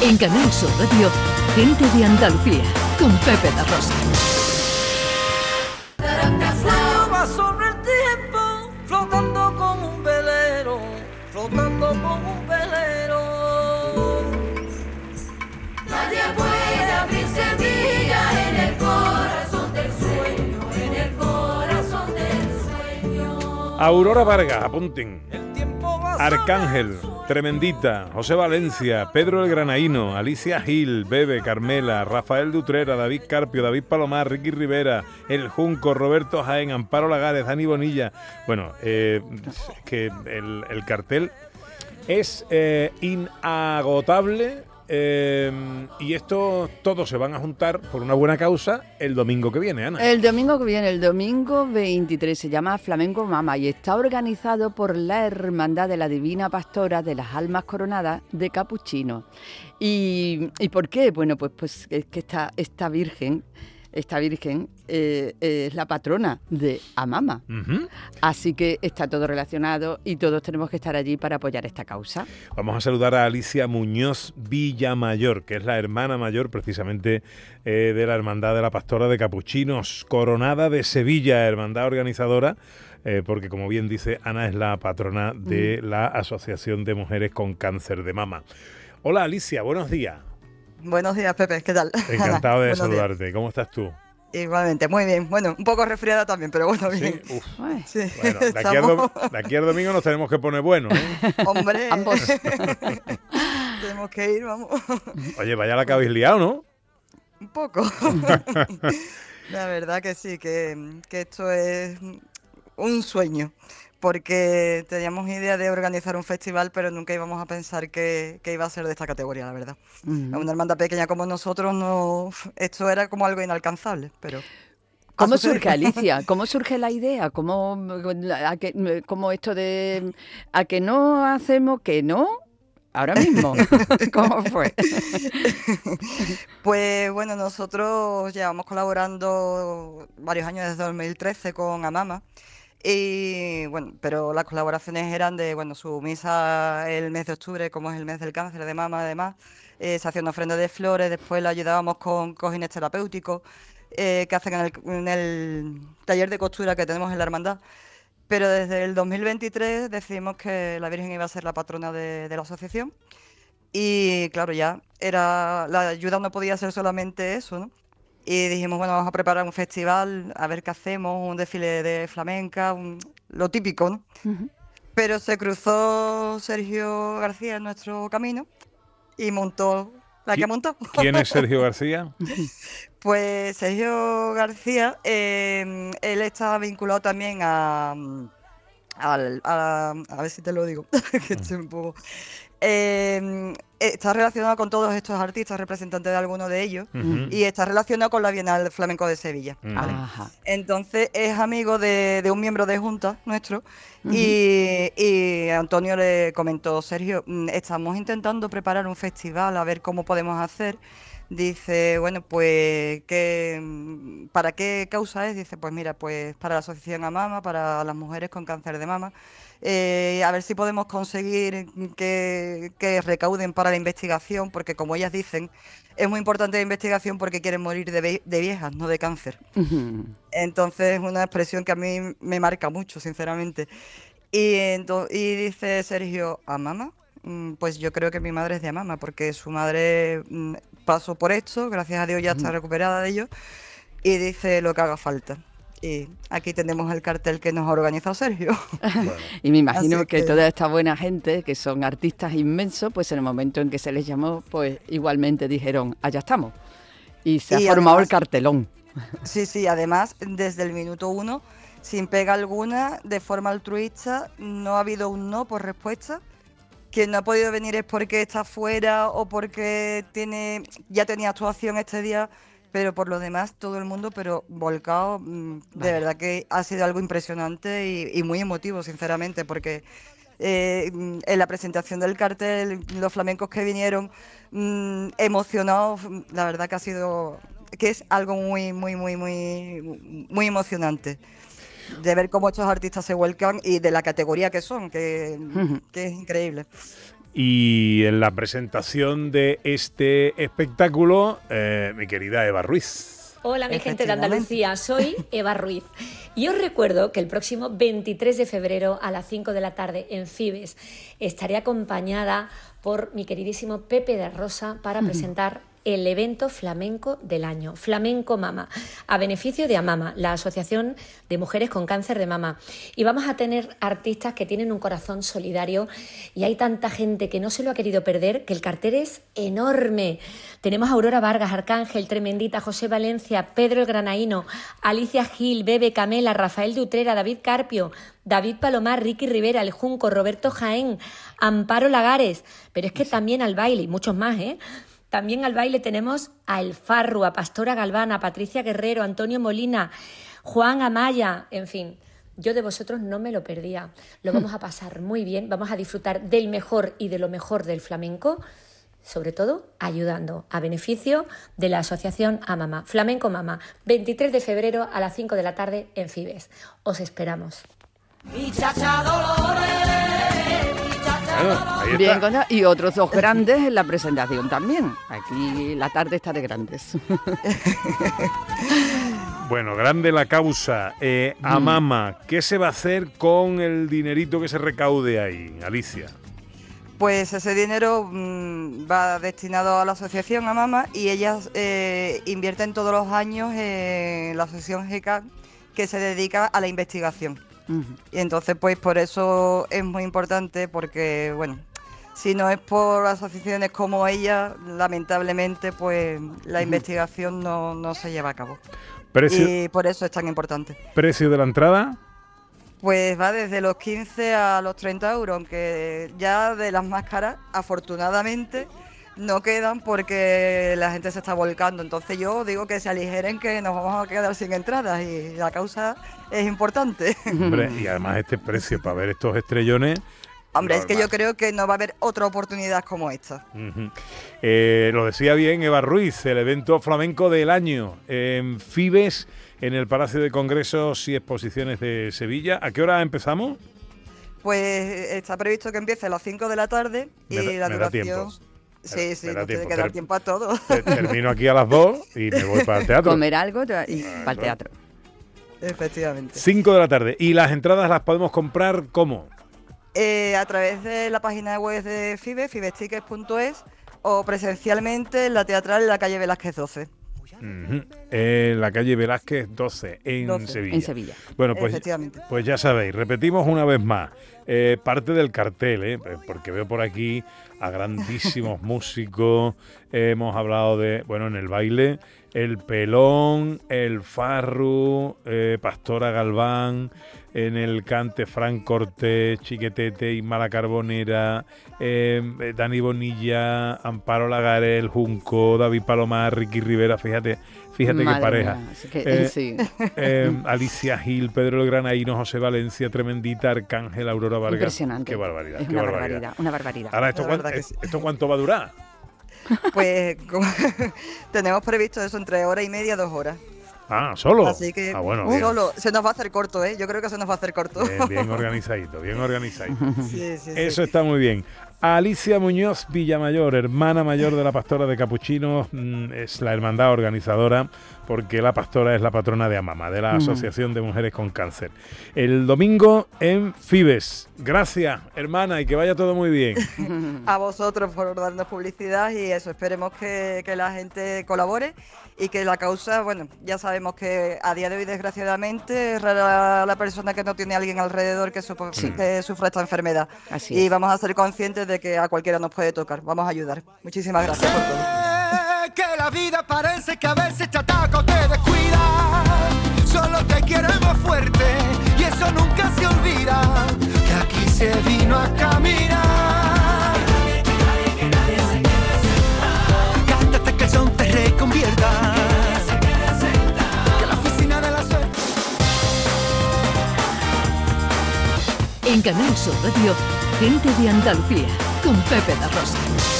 En Canal Sur Radio, Gente de Andalucía, con Pepe La Rosa. Flotaba sobre el tiempo, flotando como un velero, flotando como un velero. Nadie puede abrir Sevilla en el corazón del sueño, en el corazón del sueño. Aurora Vargas, apunten. El tiempo va Arcángel, Tremendita, José Valencia, Pedro el Granaíno, Alicia Gil, Bebe, Carmela, Rafael de Utrera, David Carpio, David Palomar, Ricky Rivera, El Junco, Roberto Jaén, Amparo Lagares, Dani Bonilla. Bueno, que el cartel es inagotable. Y esto todos se van a juntar por una buena causa el domingo que viene, Ana. El domingo que viene, el domingo 23, se llama Flamenco Mama y está organizado por la Hermandad de la Divina Pastora de las Almas Coronadas de Capuchinos. ¿Y por qué? Bueno, pues es que esta Virgen es la patrona de Amama. Uh-huh. Así que está todo relacionado y todos tenemos que estar allí para apoyar esta causa. Vamos a saludar a Alicia Muñoz Villamayor, que es la hermana mayor precisamente de la Hermandad de la Pastora de Capuchinos, Coronada de Sevilla, hermandad organizadora, porque como bien dice Ana, es la patrona de la Asociación de Mujeres con Cáncer de Mama. Hola Alicia, buenos días. Buenos días, Pepe, ¿qué tal? Encantado de saludarte. ¿Cómo estás tú? Igualmente, muy bien. Bueno, un poco resfriada también, pero bueno, bien. Sí, sí. Bueno, de aquí al domingo nos tenemos que poner buenos, ¿eh? Hombre, ambos. Tenemos que ir, vamos. Oye, vaya la que habéis liado, ¿no? Un poco. La verdad que sí, que esto es un sueño. Porque teníamos idea de organizar un festival, pero nunca íbamos a pensar que iba a ser de esta categoría, la verdad. Uh-huh. Una hermandad pequeña como nosotros, no, esto era como algo inalcanzable, pero... ¿Cómo surge, Alicia? ¿Cómo surge la idea? ¿Cómo esto de a que no hacemos que no? Ahora mismo, ¿cómo fue? Pues bueno, nosotros llevamos colaborando varios años desde 2013 con Amama. Y bueno, pero las colaboraciones eran de, bueno, su misa el mes de octubre, como es el mes del cáncer de mama, además, se hacía una ofrenda de flores, después la ayudábamos con cojines terapéuticos que hacen en el taller de costura que tenemos en la hermandad. Pero desde el 2023 decidimos que la Virgen iba a ser la patrona de la asociación y claro, ya la ayuda no podía ser solamente eso, ¿no? Y dijimos, bueno, vamos a preparar un festival, a ver qué hacemos, un desfile de flamenca, lo típico, ¿no? Uh-huh. Pero se cruzó Sergio García en nuestro camino y montó la que montó. ¿Quién es Sergio García? Pues Sergio García, él está vinculado también a ver si te lo digo, que estoy un poco... está relacionado con todos estos artistas, representantes de alguno de ellos, uh-huh. Y está relacionado con la Bienal Flamenco de Sevilla. Uh-huh. ¿Vale? Entonces es amigo de un miembro de Junta nuestro, uh-huh. y Antonio le comentó, Sergio, estamos intentando preparar un festival, a ver cómo podemos hacer. Dice, bueno, pues, ¿para qué causa es? Dice, pues mira, pues para la Asociación Amama, para las mujeres con cáncer de mama, a ver si podemos conseguir que recauden para la investigación, porque como ellas dicen, es muy importante la investigación porque quieren morir de viejas, no de cáncer. Uh-huh. Entonces es una expresión que a mí me marca mucho, sinceramente. Y dice Sergio, ¿Amama? Pues yo creo que mi madre es de Amama, porque su madre pasó por esto, gracias a Dios ya está recuperada de ello, y dice lo que haga falta. Y aquí tenemos el cartel que nos ha organizado Sergio. Bueno. Y me imagino que toda esta buena gente, que son artistas inmensos, pues en el momento en que se les llamó, pues igualmente dijeron, allá estamos. Y se ha formado el cartelón. Sí, además, desde el minuto 1, sin pega alguna, de forma altruista, no ha habido un no por respuesta. Quien no ha podido venir es porque está fuera o porque ya tenía actuación este día, pero por lo demás todo el mundo, pero volcado, de verdad que ha sido algo impresionante y muy emotivo, sinceramente, porque en la presentación del cartel, los flamencos que vinieron emocionados, la verdad que es algo muy, muy, muy, muy, muy emocionante. de ver cómo estos artistas se vuelcan y de la categoría que son, que es increíble. Y en la presentación de este espectáculo, mi querida Eva Ruiz. Hola, mi gente de Andalucía, soy Eva Ruiz. Y os recuerdo que el próximo 23 de febrero a las 5 de la tarde en Fibes estaré acompañada por mi queridísimo Pepe de Rosa para presentar el evento flamenco del año, Flamenco Mama, a beneficio de AMAMA, la Asociación de Mujeres con Cáncer de Mama. Y vamos a tener artistas que tienen un corazón solidario y hay tanta gente que no se lo ha querido perder que el cartel es enorme. Tenemos a Aurora Vargas, Arcángel, Tremendita, José Valencia, Pedro el Granaíno, Alicia Gil, Bebe, Camela, Rafael de Utrera, David Carpio, David Palomar, Ricky Rivera, El Junco, Roberto Jaén, Amparo Lagares, pero es que también al baile, y muchos más, También al baile tenemos a El Farru, a Pastora Galván, a Patricia Guerrero, Antonio Molina, Juan Amaya, en fin. Yo de vosotros no me lo perdía. Lo vamos a pasar muy bien, vamos a disfrutar del mejor y de lo mejor del flamenco, sobre todo ayudando a beneficio de la asociación AMAMA. Flamenco Mama, 23 de febrero a las 5 de la tarde en Fibes. Os esperamos. Bueno, ahí Bien, está. y otros dos grandes en la presentación también. Aquí la tarde está de grandes. Bueno, grande la causa. AMAMA, ¿qué se va a hacer con el dinerito que se recaude ahí, Alicia? Pues ese dinero va destinado a la asociación AMAMA y ellas invierten todos los años en la asociación GECAN, que se dedica a la investigación. Y entonces, pues por eso es muy importante, porque, bueno, si no es por asociaciones como ella, lamentablemente, pues la investigación no se lleva a cabo. Y por eso es tan importante. ¿Precio de la entrada? Pues va desde los 15 a los 30 euros, aunque ya de las más caras, afortunadamente, no quedan porque la gente se está volcando. Entonces yo digo que se aligeren, que nos vamos a quedar sin entradas y la causa es importante. Hombre, y además este precio para ver estos estrellones... Hombre, es que yo creo que no va a haber otra oportunidad como esta. Lo decía bien Eva Ruiz, el evento flamenco del año en Fibes, en el Palacio de Congresos y Exposiciones de Sevilla. ¿A qué hora empezamos? Pues está previsto que empiece a las 5 de la tarde y la duración... Sí, nos tiene que dar tiempo a todo. Termino aquí a las 2 y me voy para el teatro. Comer algo y para el teatro. Efectivamente. 5 de la tarde. ¿Y las entradas las podemos comprar cómo? A través de la página web de Fibes, fibestickets.es, o presencialmente en la teatral en la calle Velázquez 12. En la calle Velázquez 12, en Sevilla. En Sevilla. Bueno, pues ya sabéis, repetimos una vez más, parte del cartel, porque veo por aquí a grandísimos músicos. Hemos hablado de, bueno, en el baile, El Pelón, El Farru, Pastora Galván, en el cante Fran Cortés, Chiquetete, Isma Carbonera, Dani Bonilla, Amparo Lagares, El Junco, David Palomar, Ricky Rivera, fíjate qué pareja. Sí. Alicia Gil, Pedro el Granaíno, José Valencia, Tremendita, Arcángel, Aurora Vargas. Impresionante. Qué barbaridad. Es una barbaridad. Ahora, ¿esto cuánto va a durar? Pues tenemos previsto eso entre 1:30 y 2 horas. Ah, ¿solo? Así que bueno, solo. Se nos va a hacer corto, Yo creo que se nos va a hacer corto. Bien organizadito. Sí, Eso está muy bien. Alicia Muñoz Villamayor, hermana mayor de la Pastora de Capuchinos, es la hermandad organizadora, porque la Pastora es la patrona de AMAMA, de la Asociación de Mujeres con Cáncer. El domingo en Fibes. Gracias, hermana, y que vaya todo muy bien. A vosotros por darnos publicidad y eso, esperemos que la gente colabore y que la causa, bueno, ya sabemos que a día de hoy, desgraciadamente, es rara la persona que no tiene a alguien alrededor que sufra esta enfermedad. Y vamos a ser conscientes de que a cualquiera nos puede tocar. Vamos a ayudar. Muchísimas gracias por todo. Que la vida parece que a veces te ataca o te descuida. Solo te queremos fuerte y eso nunca se olvida. Que aquí se vino a caminar. Que nadie se quede sentado. Cántate que el son te reconvierta. Que la oficina de la suerte. En Canal Sur Radio, Gente de Andalucía, con Pepe de Rosa.